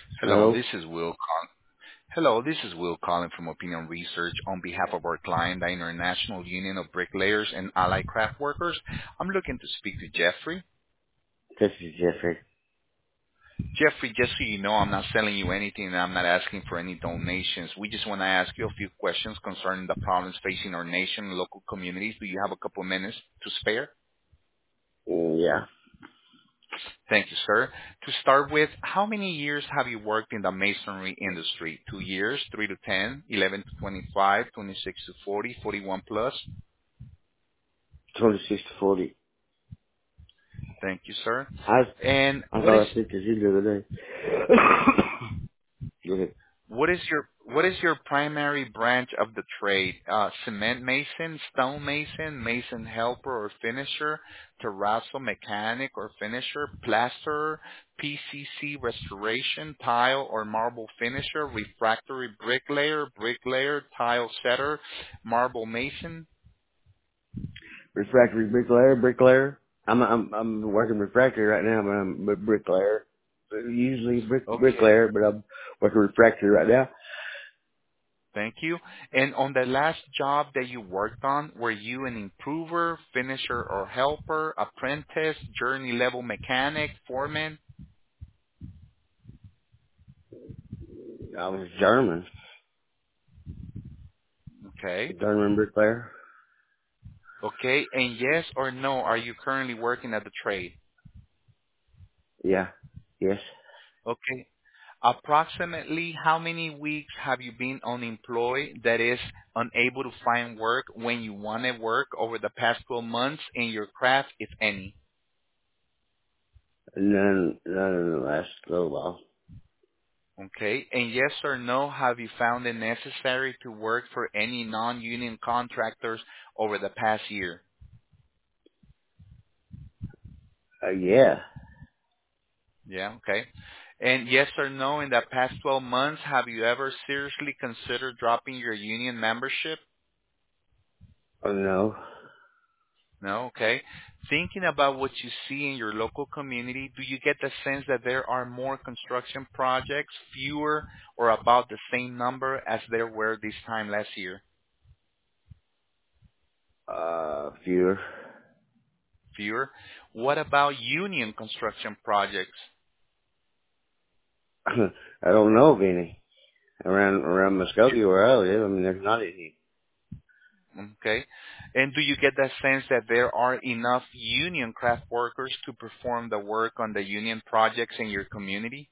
Hello, Hello? this is Will. Hello, this is Will calling from Opinion Research on behalf of our client, the International Union of Bricklayers and Allied Craft Workers. I'm looking to speak to Jeffrey. This is Jeffrey. Jeffrey, just so you know, I'm not selling you anything and I'm not asking for any donations. We just want to ask you a few questions concerning the problems facing our nation and local communities. Do you have a couple minutes to spare? Yeah. Thank you, sir. To start with, how many years have you worked in the masonry industry? 2 years, 3 to 10, 11 to 25, 26 to 40, 41 plus? 26 to 40. Thank you, sir. I, And I thought I sent this in the other day. Go ahead. what is your primary branch of the trade? Cement mason, stone mason, mason helper or finisher, terrazzo mechanic or finisher, plasterer, PCC restoration, tile or marble finisher, refractory bricklayer, tile setter, marble mason. Refractory bricklayer. I'm working refractory right now, but I'm a bricklayer. Usually Okay. bricklayer, but I'm working refractory right now. Thank you. And on the last job that you worked on, were you an improver, finisher, or helper, apprentice, journey level mechanic, foreman? I was German. Okay. German bricklayer. Okay. And yes or no, are you currently working at the trade? Yeah. Yes. Okay. Approximately how many weeks have you been unemployed, that is, unable to find work when you wanted work over the past 12 months in your craft, if any? None in the last little while. Okay. And yes or no, have you found it necessary to work for any non-union contractors over the past year? Yeah. Yeah, okay. And yes or no, in the past 12 months, have you ever seriously considered dropping your union membership? Oh no. No, okay. Thinking about what you see in your local community, do you get the sense that there are more construction projects, fewer, or about the same number as there were this time last year? Fewer. Fewer. What about union construction projects? I don't know of any. Around Muskogee where I live, I mean, there's not any. Okay. And do you get the sense that there are enough union craft workers to perform the work on the union projects in your community?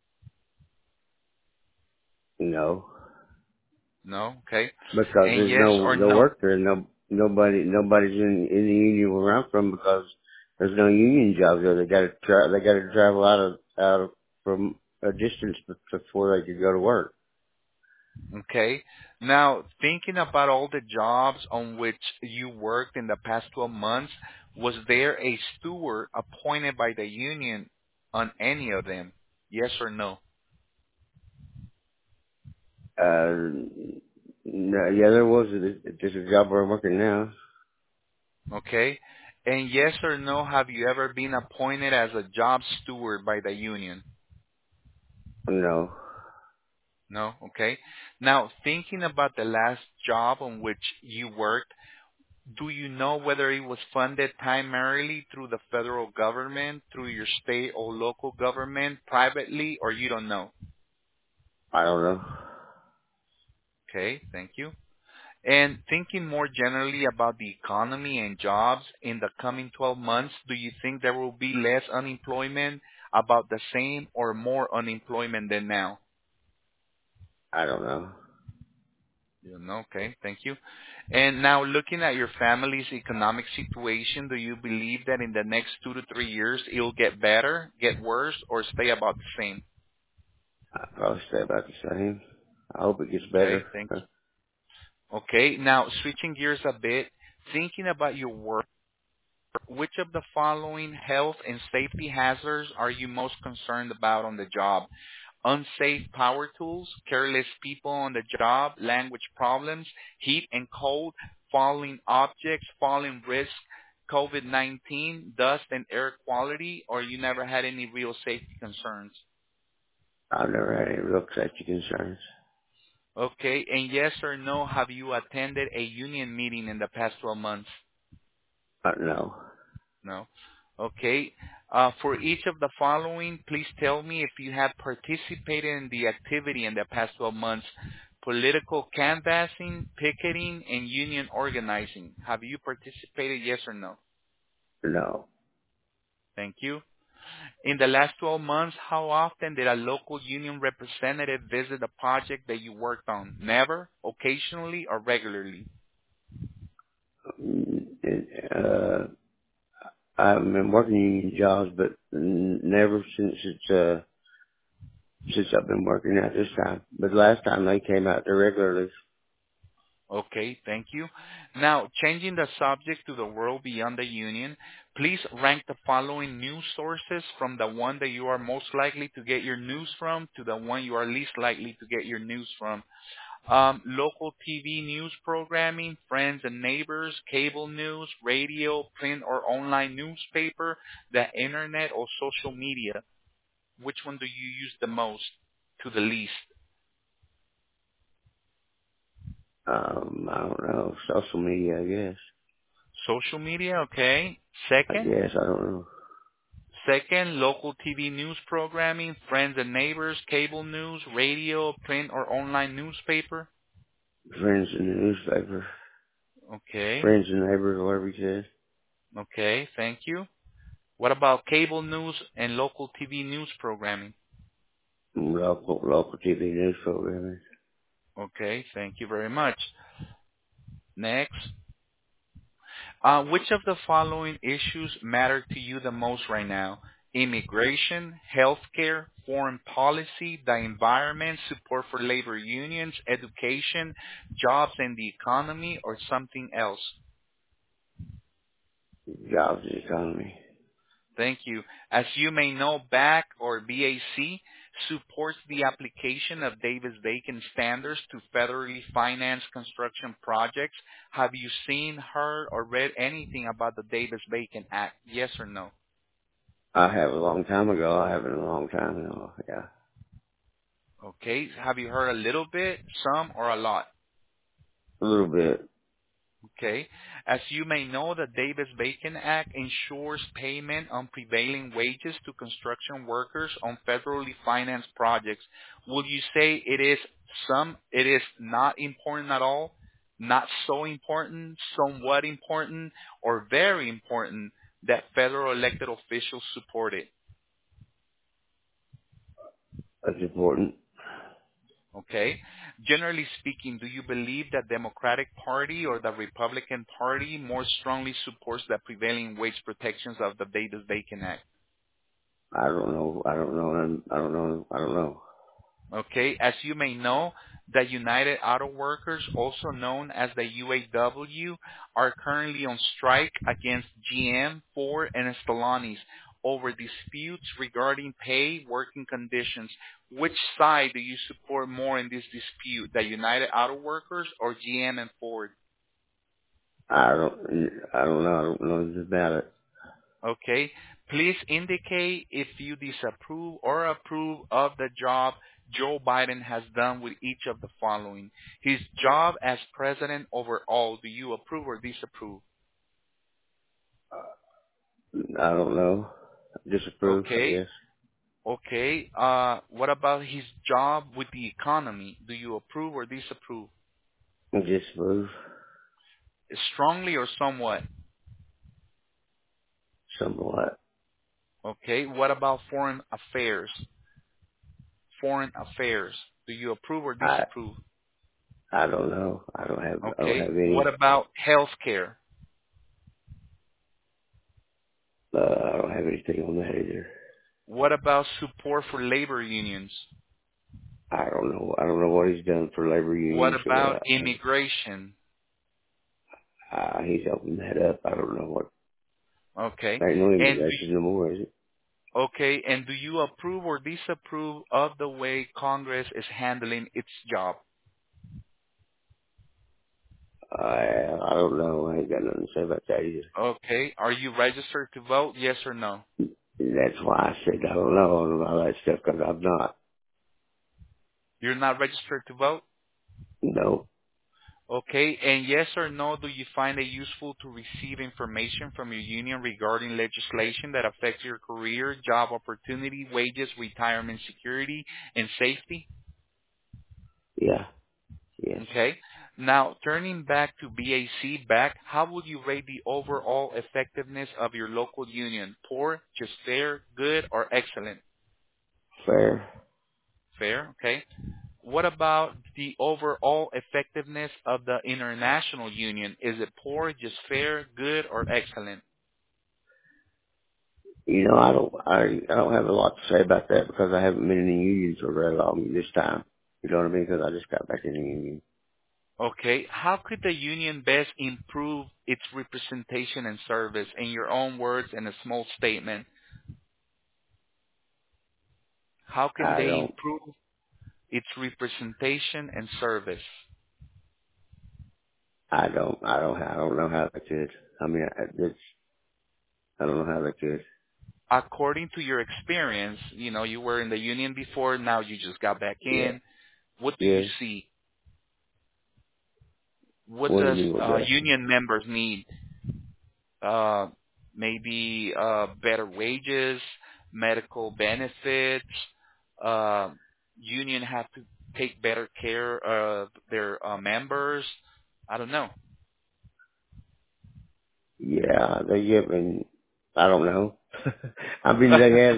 No, No? Okay. because And there's yes or no no? work there. Nobody's in the union where I'm from because there's no union jobs there. They got to travel out of from a distance before they could go to work. Okay. Now, thinking about all the jobs on which you worked in the past 12 months, was there a steward appointed by the union on any of them? Yes or no? No, yeah, there was. There's a job where I'm working now. Okay. And yes or no, have you ever been appointed as a job steward by the union? No, No? Okay. Now, thinking about the last job on which you worked, do you know whether it was funded primarily through the federal government, through your state or local government, privately, or you don't know? I don't know. Okay, thank you. And thinking more generally about the economy and jobs in the coming 12 months, do you think there will be less unemployment, about the same, or more unemployment than now? I don't know. You know, okay, thank you. And now looking at your family's economic situation, do you believe that in the next 2 to 3 years it'll get better, get worse, or stay about the same? I'll probably stay about the same. I hope it gets Okay, better. thank you. Okay, now switching gears a bit, thinking about your work, which of the following health and safety hazards are you most concerned about on the job? Unsafe power tools, careless people on the job, language problems, heat and cold, falling objects, falling risk, COVID-19, dust and air quality, or you never had any real safety concerns? I've never had any real safety concerns. Okay, and yes or no, have you attended a union meeting in the past 12 months? No. No. Okay. For each of the following, please tell me if you have participated in the activity in the past 12 months. Political canvassing, picketing, and union organizing. Have you participated, yes or no? No. Thank you. In the last 12 months, how often did a local union representative visit a project that you worked on? Never, occasionally, or regularly? Uh, I haven't been working union jobs, but never since I've been working at this time. But last time they came out there regularly. Okay, thank you. Now, changing the subject to the world beyond the union, please rank the following news sources from the one that you are most likely to get your news from to the one you are least likely to get your news from. Local TV news programming, friends and neighbors, cable news, radio, print or online newspaper, the internet or social media. Which one do you use the most to the least? I don't know. Social media, I guess. Social media, okay. I Second? guess, I don't know. Second, local TV news programming, friends and neighbors, cable news, radio, print or online newspaper. Friends in the newspaper. Okay. Friends and neighbors, whatever he says. Okay, thank you. What about cable news and local TV news programming? Local TV news programming. Okay, thank you very much. Next. Which of the following issues matter to you the most right now? Immigration, healthcare, foreign policy, the environment, support for labor unions, education, jobs and the economy, or something else? Jobs and economy. Thank you. As you may know, BAC or BAC supports the application of Davis-Bacon standards to federally financed construction projects. Have you seen, heard, or read anything about the Davis-Bacon Act? Yes or no? I have a long time ago. I haven't a long time ago. Yeah. Okay. Have you heard a little bit, some, or a lot? A little bit. Okay. As you may know, the Davis-Bacon Act ensures payment on prevailing wages to construction workers on federally financed projects. Would you say it is not important at all, not so important, somewhat important, or very important that federal elected officials support it? That's important. Okay. Generally speaking, do you believe that Democratic Party or the Republican Party more strongly supports the prevailing wage protections of the Davis-Bacon Act? I don't know. I don't know. I don't know. I don't know. Okay. As you may know, the United Auto Workers, also known as the UAW, are currently on strike against GM, Ford, and Stellantis over disputes regarding pay, working conditions. Which side do you support more in this dispute, the United Auto Workers or GM and Ford? I don't. I don't know. I don't know anything about it. Okay. Please indicate if you disapprove or approve of the job Joe Biden has done with each of the following. His job as president overall, do you approve or disapprove? I don't know. Disapprove, I Okay. guess. Okay. What about his job with the economy? Do you approve or disapprove? Disapprove. Strongly or somewhat? Somewhat. Okay. What about foreign affairs? Foreign affairs. Do you approve or I disapprove? I don't know. I don't Okay. have What any. about health care? I don't have anything on that either. What about support for labor unions? I don't know. I don't know what he's done for labor What unions or about what. immigration? He's opened that up. I don't know what. Okay. There ain't no And immigration no more, is it? okay, and do you approve or disapprove of the way Congress is handling its job? I don't know. I ain't got nothing to say about that either. Okay. Are you registered to vote? Yes or no? That's why I said I don't know about that stuff because I'm not. You're not registered to vote? No. Okay, and yes or no, do you find it useful to receive information from your union regarding legislation that affects your career, job opportunity, wages, retirement security, and safety? Yeah. Yes. Okay. Now, turning back to BAC, how would you rate the overall effectiveness of your local union? Poor, just fair, good, or excellent? Fair. Fair, okay. What about the overall effectiveness of the international union? Is it poor, just fair, good, or excellent? You know, I don't have a lot to say about that because I haven't been in the union for very long this time. You know what I mean? Because I just got back in the union. Okay. How could the union best improve its representation and service? In your own words, in a small statement, how can I they don't, improve its representation and service? I don't know how they could. I mean, I don't know how they could. According to your experience, you were in the union before, now you just got back Yeah. in. What do you Yes. see? What What do you does mean with that? union members need? Uh, maybe better wages, medical benefits. Uh, union have to take better care of their members. I don't know. Yeah, they give and I don't know. I mean,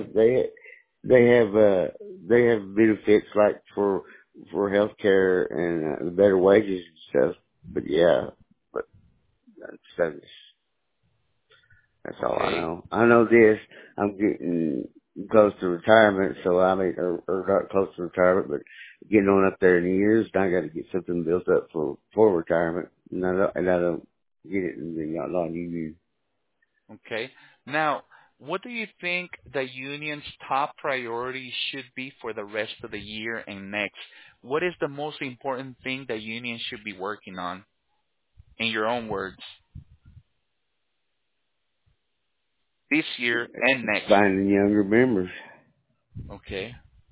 they have benefits like for health care and better wages and stuff. But yeah, but that's that's all I Okay. know. I know this. I'm getting close to retirement, so I mean, or not close to retirement, but getting on up there in the years. I got to get something built up for retirement, and I don't get it in the non-union. Okay. Now, what do you think the union's top priority should be for the rest of the year and next? What is the most important thing the union should be working on, in your own words, this year and next? Finding younger members. Okay.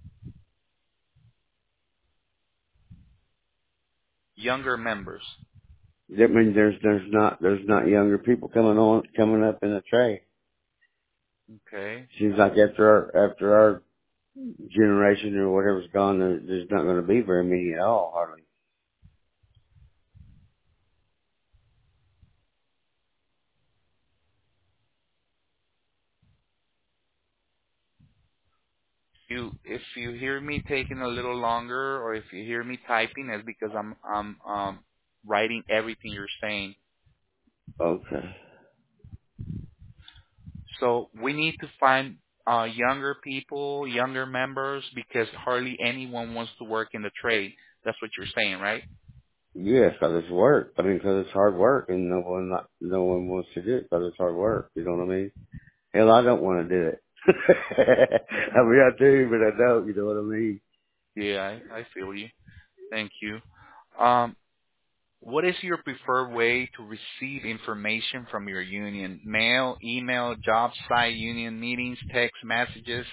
Younger members. That means there's not younger people coming up in the trade. Okay. Seems like after our generation or whatever's gone, there's not going to be very many at all, hardly. If you hear me taking a little longer, or if you hear me typing, it's because I'm writing everything you're saying. Okay. So we need to find younger people, younger members, because hardly anyone wants to work in the trade. That's what you're saying, right? Yes, because it's work. I mean, because it's hard work, and no one wants to do it because it's hard work. You know what I mean? Hell, I don't want to do it. I mean, I do, but I don't. You know what I mean? Yeah, I feel you. Thank you. Um, what is your preferred way to receive information from your union? Mail, email, job site, union meetings, text messages?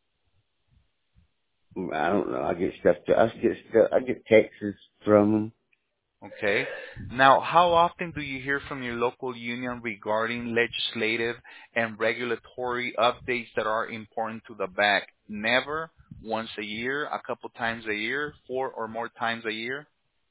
I don't know. I get stuff. I get texts from them. Okay. Now, how often do you hear from your local union regarding legislative and regulatory updates that are important to the back? Never, once a year, a couple times a year, 4 or more times a year?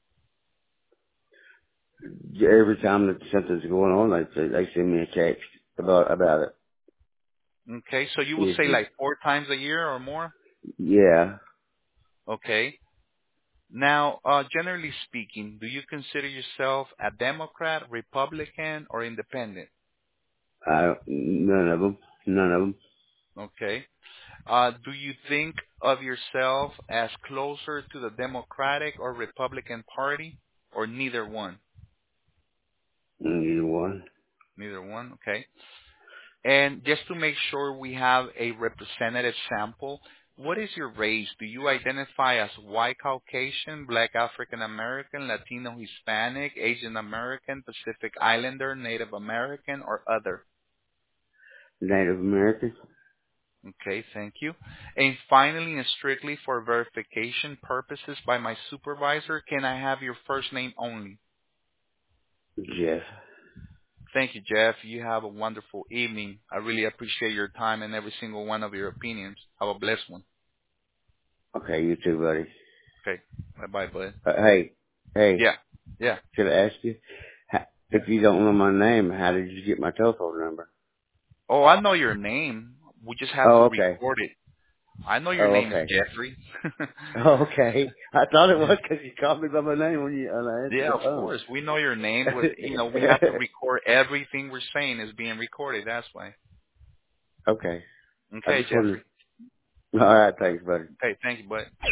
Every time that something's going on, they send me a text about it. Okay, so you will It's say just, like 4 times a year or more? yeah. Okay. Now, generally speaking, do you consider yourself a Democrat, Republican, or independent? None of them. None of them. Okay. Do you think of yourself as closer to the Democratic or Republican Party, or neither one? Neither one. Neither one, okay. And just to make sure we have a representative sample, what is your race? Do you identify as white Caucasian, black African American, Latino Hispanic, Asian American, Pacific Islander, Native American, or other? Native American. Okay, thank you. And finally, and strictly for verification purposes by my supervisor, can I have your first name only? Jeff. Thank you, Jeff. You have a wonderful evening. I really appreciate your time and every single one of your opinions. Have a blessed one. Okay, you too, buddy. Okay. Bye-bye, bud. Hey, Yeah. Yeah. should I ask you? If you don't know my name, how did you get my telephone number? Oh, I know your name. We just have to Oh, okay. record it. I know your Oh, name is okay. Jeffrey. Oh, okay. I thought it was because you called me by my name when I answered Yeah, the of phone. course. We know your name. We have to record everything we're saying is being recorded. That's why. Okay. I Okay, just wanted Jeffrey. to... All right, thanks, buddy. Okay, thank you, bud.